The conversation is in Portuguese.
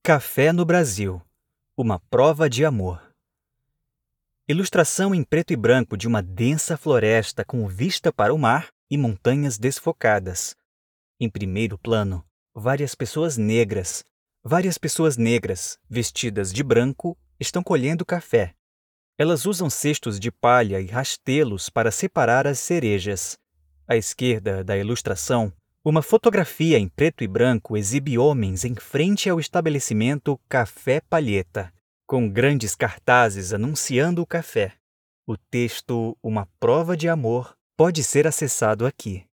Café no Brasil, uma prova de amor. Ilustração em preto e branco de uma densa floresta com vista para o mar e montanhas desfocadas. Em primeiro plano, várias pessoas negras, vestidas de branco, estão colhendo café. Elas usam cestos de palha e rastelos para separar as cerejas. À esquerda da ilustração, uma fotografia em preto e branco exibe homens em frente ao estabelecimento Café Palheta, com grandes cartazes anunciando o café. O texto "Uma prova de amor" pode ser acessado aqui.